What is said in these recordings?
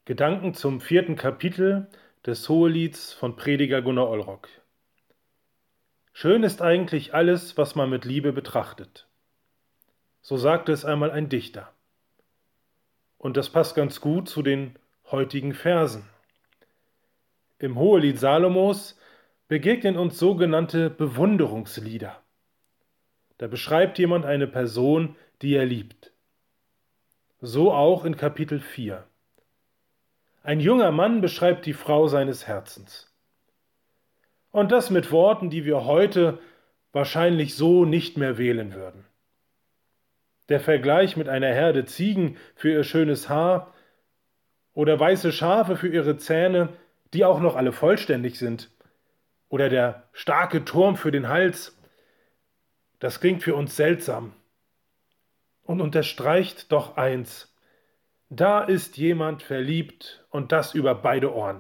Gedanken zum 4. Kapitel des Hohelieds von Prediger Gunnar Ollrock. Schön ist eigentlich alles, was man mit Liebe betrachtet. So sagte es einmal ein Dichter. Und das passt ganz gut zu den heutigen Versen. Im Hohelied Salomos begegnen uns sogenannte Bewunderungslieder. Da beschreibt jemand eine Person, die er liebt. So auch in Kapitel 4. Ein junger Mann beschreibt die Frau seines Herzens. Und das mit Worten, die wir heute wahrscheinlich so nicht mehr wählen würden. Der Vergleich mit einer Herde Ziegen für ihr schönes Haar oder weiße Schafe für ihre Zähne, die auch noch alle vollständig sind, oder der starke Turm für den Hals, das klingt für uns seltsam und unterstreicht doch eins: Da ist jemand verliebt und das über beide Ohren.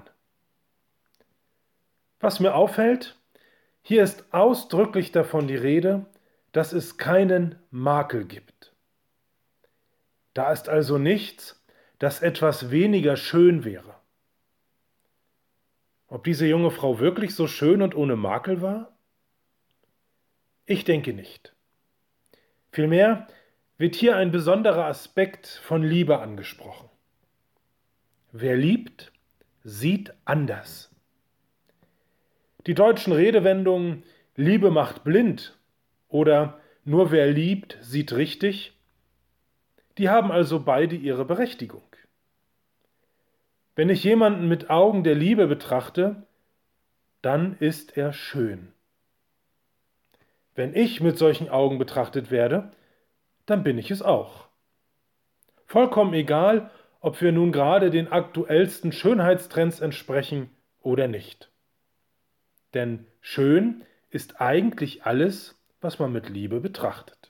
Was mir auffällt, hier ist ausdrücklich davon die Rede, dass es keinen Makel gibt. Da ist also nichts, das etwas weniger schön wäre. Ob diese junge Frau wirklich so schön und ohne Makel war? Ich denke nicht. Vielmehr wird hier ein besonderer Aspekt von Liebe angesprochen. Wer liebt, sieht anders. Die deutschen Redewendungen Liebe macht blind oder nur wer liebt, sieht richtig, die haben also beide ihre Berechtigung. Wenn ich jemanden mit Augen der Liebe betrachte, dann ist er schön. Wenn ich mit solchen Augen betrachtet werde, dann bin ich es auch. Vollkommen egal, ob wir nun gerade den aktuellsten Schönheitstrends entsprechen oder nicht. Denn schön ist eigentlich alles, was man mit Liebe betrachtet.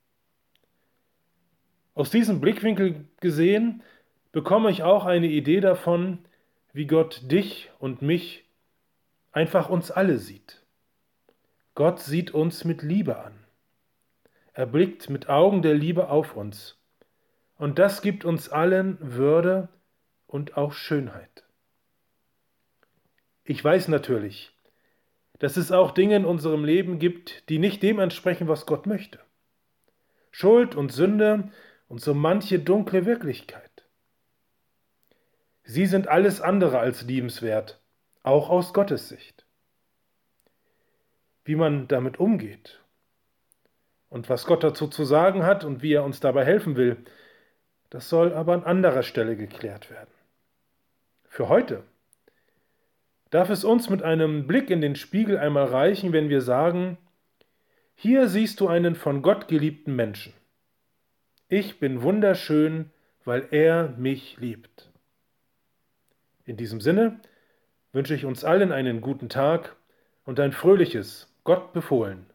Aus diesem Blickwinkel gesehen bekomme ich auch eine Idee davon, wie Gott dich und mich, einfach uns alle sieht. Gott sieht uns mit Liebe an. Er blickt mit Augen der Liebe auf uns. Und das gibt uns allen Würde und auch Schönheit. Ich weiß natürlich, dass es auch Dinge in unserem Leben gibt, die nicht dem entsprechen, was Gott möchte. Schuld und Sünde und so manche dunkle Wirklichkeit. Sie sind alles andere als liebenswert, auch aus Gottes Sicht. Wie man damit umgeht und was Gott dazu zu sagen hat und wie er uns dabei helfen will, das soll aber an anderer Stelle geklärt werden. Für heute darf es uns mit einem Blick in den Spiegel einmal reichen, wenn wir sagen: Hier siehst du einen von Gott geliebten Menschen. Ich bin wunderschön, weil er mich liebt. In diesem Sinne wünsche ich uns allen einen guten Tag und ein fröhliches, Gott befohlen,